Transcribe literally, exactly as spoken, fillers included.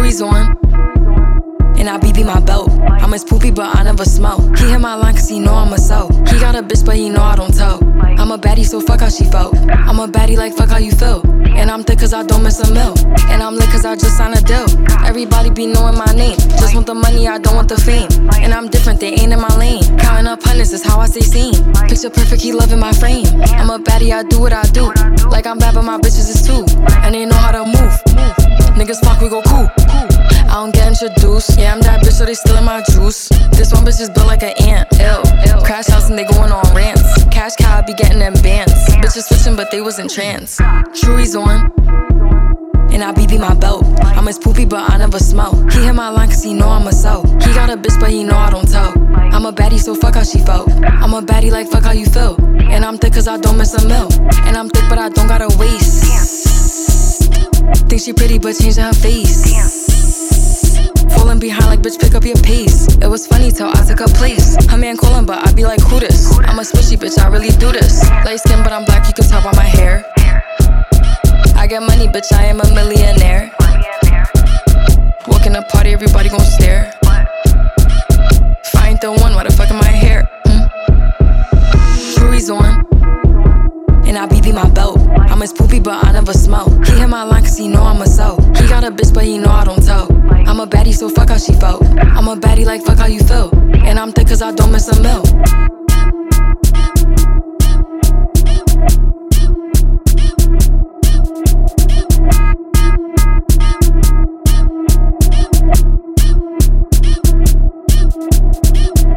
Jewelry's on, and I B B my belt. I'm his poopy, but I never smell. He hit my line cause he know I'm a sell. He got a bitch, but he know I don't tell. I'm a baddie, so fuck how she felt. I'm a baddie, like fuck how you feel. And I'm thick cause I don't miss a meal. And I'm lit cause I just signed a deal. Everybody be knowing my name. Just want the money, I don't want the fame. And I'm different, they ain't in my lane. Counting up hundreds is how I stay sane. Picture perfect, he loving my frame. I'm a baddie, I do what I do. Like I'm bad, but my bitches is too. And they know how to move. Niggas fuck, we go cool. I don't get introduced. Yeah, I'm that bitch, so they stealing my juice. This one bitch is built like an ant. Ill. Crash house and they going on rants. Cash cow, I be getting them bands. Bitches switching, but they was in trance. Jewelry's on, and I B B my belt. I'm his poopy, but I never smell. He hit my line cause he know I'm a sell. He got a bitch, but he know I don't tell. I'm a baddie, so fuck how she felt. I'm a baddie, like fuck how you feel. And I'm thick cause I don't miss a meal. And I'm thick, but I don't got a waist. Think she pretty, but changing her face. Falling behind like bitch, pick up your pace. It was funny till I took her place. Her man calling, but I be like, who this? I'm a swishy bitch, I really do this. Light skin, but I'm black, you can tell by my hair. I get money, bitch, I am a millionaire. Walk in a party, everybody gon' stare. If I ain't the one, why the fuck am I here? Mm. Jewelry's on, and I B B my belt. I'm his poopy, but I never smell. He hit my line cause he know I'm a sell. He got a bitch, but he know I don't tell. I'm a baddie, so fuck how she felt. I'm a baddie, like fuck how you feel. And I'm thick cause I don't miss a meal.